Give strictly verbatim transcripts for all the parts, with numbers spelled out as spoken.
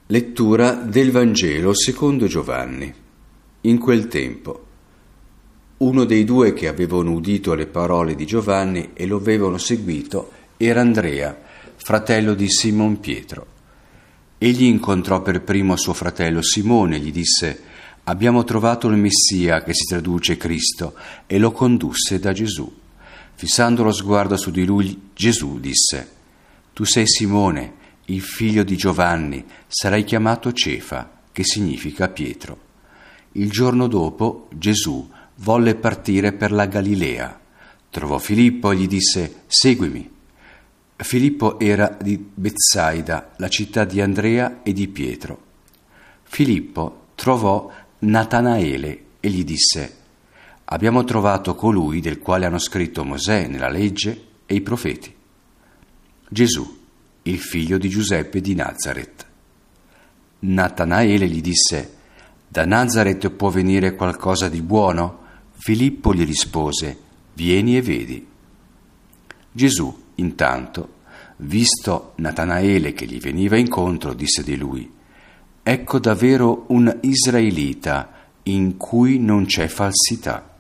Lettura del Vangelo secondo Giovanni. In quel tempo, uno dei due che avevano udito le parole di Giovanni e lo avevano seguito era Andrea, fratello di Simon Pietro. Egli incontrò per primo suo fratello Simone e gli disse: «Abbiamo trovato il Messia, che si traduce Cristo», e lo condusse da Gesù. Fissando lo sguardo su di lui, Gesù disse: «Tu sei Simone, il figlio di Giovanni, sarai chiamato Cefa, che significa Pietro». Il giorno dopo Gesù volle partire per la Galilea. Trovò Filippo e gli disse: «Seguimi». Filippo era di Betsaida, la città di Andrea e di Pietro. Filippo trovò Natanaele e gli disse: «Abbiamo trovato colui del quale hanno scritto Mosè nella legge e i profeti, Gesù, il figlio di Giuseppe di Nazaret». Natanaele gli disse: «Da Nazaret può venire qualcosa di buono?» Filippo gli rispose: «Vieni e vedi». Gesù, intanto, visto Natanaele che gli veniva incontro, disse di lui: «Ecco davvero un israelita in cui non c'è falsità».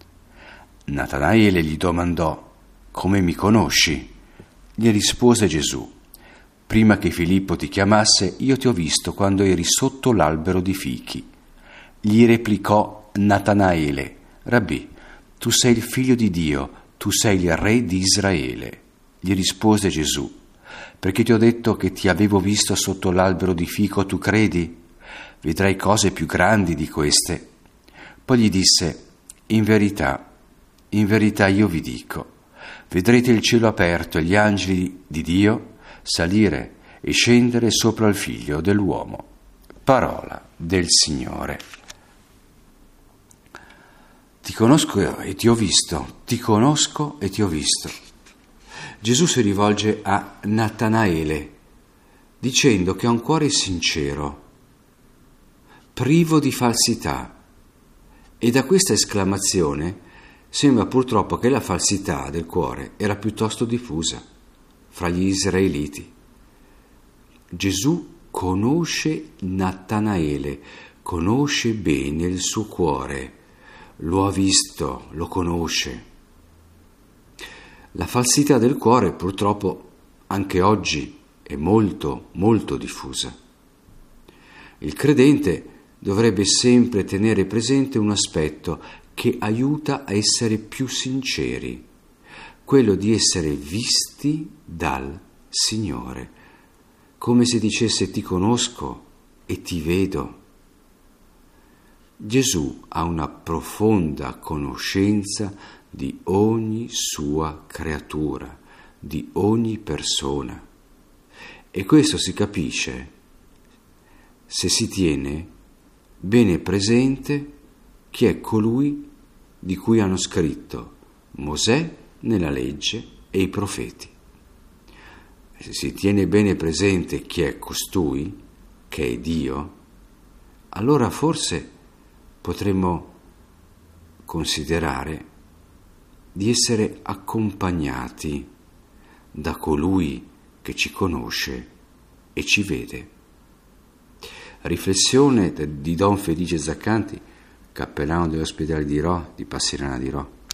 Natanaele gli domandò: «Come mi conosci?» Gli rispose Gesù: «Prima che Filippo ti chiamasse, io ti ho visto quando eri sotto l'albero di fichi». Gli replicò Natanaele: «Rabbì, tu sei il figlio di Dio, tu sei il re di Israele». Gli rispose Gesù: «Perché ti ho detto che ti avevo visto sotto l'albero di fico, tu credi? Vedrai cose più grandi di queste». Poi gli disse: «In verità, in verità io vi dico, vedrete il cielo aperto e gli angeli di Dio salire e scendere sopra il figlio dell'uomo». Parola del Signore. Ti conosco e ti ho visto, ti conosco e ti ho visto. Gesù si rivolge a Natanaele dicendo che ha un cuore sincero, privo di falsità, e da questa esclamazione sembra purtroppo che la falsità del cuore era piuttosto diffusa fra gli israeliti. Gesù conosce Natanaele, conosce bene il suo cuore, lo ha visto, lo conosce. La falsità del cuore purtroppo anche oggi è molto, molto diffusa. Il credente dovrebbe sempre tenere presente un aspetto che aiuta a essere più sinceri, quello di essere visti dal Signore, come se dicesse: «Ti conosco e ti vedo». Gesù ha una profonda conoscenza di ogni sua creatura, di ogni persona, e questo si capisce se si tiene bene presente chi è colui di cui hanno scritto Mosè nella legge e i profeti. Se si tiene bene presente chi è costui, che è Dio, allora forse potremmo considerare di essere accompagnati da colui che ci conosce e ci vede. Riflessione di Don Felice Zaccanti, cappellano dell'ospedale di Rho, di Passirana di Rho.